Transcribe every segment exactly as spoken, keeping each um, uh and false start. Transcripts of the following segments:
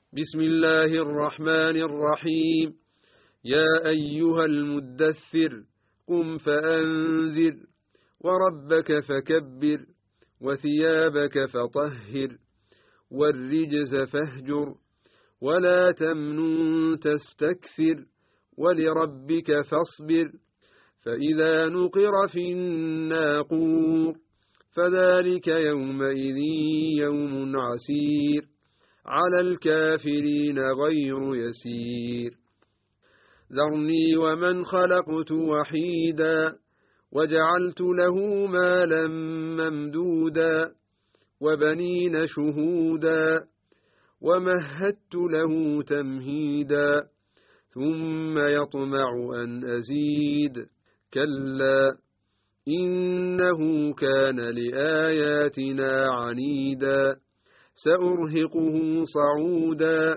بسم الله الرحمن الرحيم. يا أيها المدثر قم فأنذر وربك فكبر وثيابك فطهر والرجز فاهجر ولا تمنن تستكثر ولربك فاصبر فإذا نقر في الناقور فذلك يومئذ يوم عسير على الكافرين غير يسير. ذرني ومن خلقت وحيدا وجعلت له مالا ممدودا وبنين شهودا ومهدت له تمهيدا ثم يطمع أن أزيد كلا إنه كان لآياتنا عنيدا سأرهقه صعودا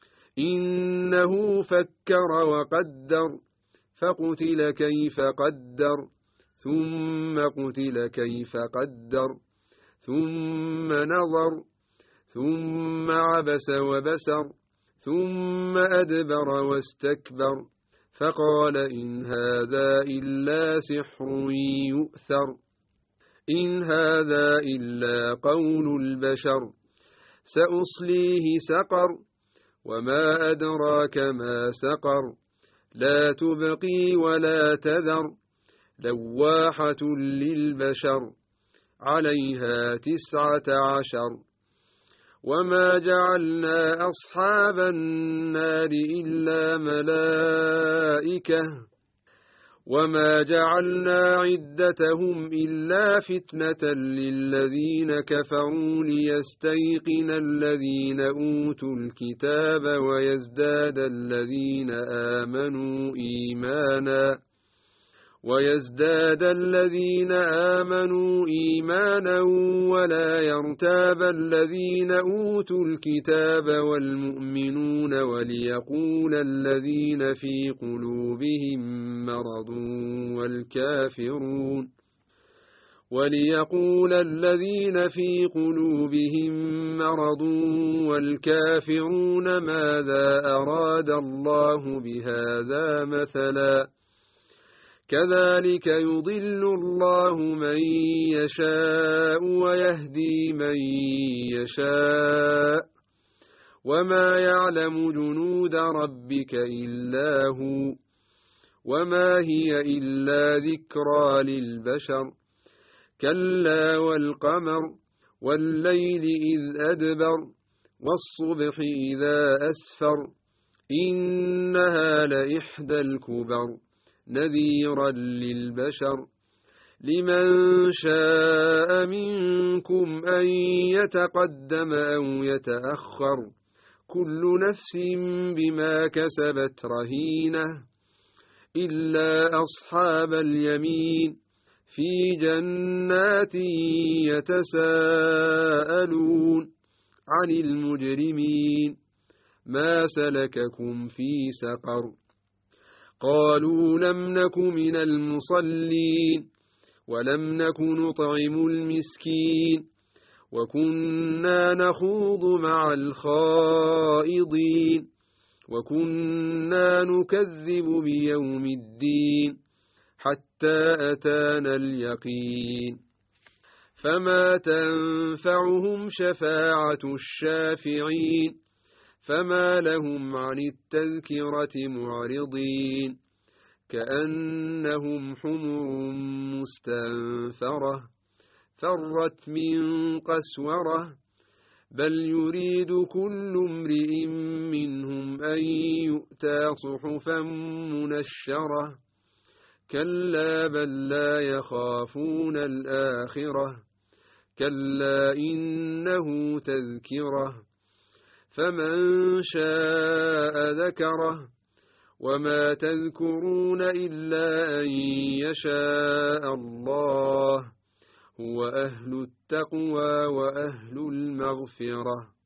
إنه فكر وقدر فقتل كيف قدر ثم قتل كيف قدر ثم نظر ثم عبس وبسر ثم أدبر واستكبر فقال إن هذا إلا سحر يؤثر إن هذا إلا قول البشر سأصليه سقر وما أدراك ما سقر لا تبقي ولا تذر لواحة للبشر عليها تسعة عشر. وما جعلنا أصحاب النار إلا ملائكة وما جعلنا عدتهم إلا فتنة للذين كفروا ليستيقن الذين أوتوا الكتاب ويزداد الذين آمنوا إيمانا ويزداد الذين آمنوا إيمانا ولا يرتاب الذين أوتوا الكتاب والمؤمنون وليقول الذين في قلوبهم مرض والكافرون وليقول الذين في قلوبهم مرض والكافرون ماذا أراد الله بهذا مثلا كذلك يضل الله من يشاء ويهدي من يشاء وما يعلم جنود ربك إلا هو وما هي إلا ذكرى للبشر كلا والقمر والليل إذ أدبر والصبح إذا أسفر إنها لإحدى الكبر نذيرا للبشر لمن شاء منكم أن يتقدم أو يتأخر كل نفس بما كسبت رهينة إلا أصحاب اليمين في جنات يتساءلون عن المجرمين ما سلككم في سقر قالوا لم نك من المصلين ولم نك نطعم المسكين وكنا نخوض مع الخائضين وكنا نكذب بيوم الدين حتى أتانا اليقين فما تنفعهم شفاعة الشافعين فما لهم عن التذكرة معرضين كأنهم حمر مستنفرة فرت من قسورة بل يريد كل امرئ منهم أن يؤتى صحفا منشرة كلا بل لا يخافون الآخرة كلا إنه تذكرة فمن شاء ذكره وما تذكرون إلا أن يشاء الله هو أهل التقوى وأهل المغفرة.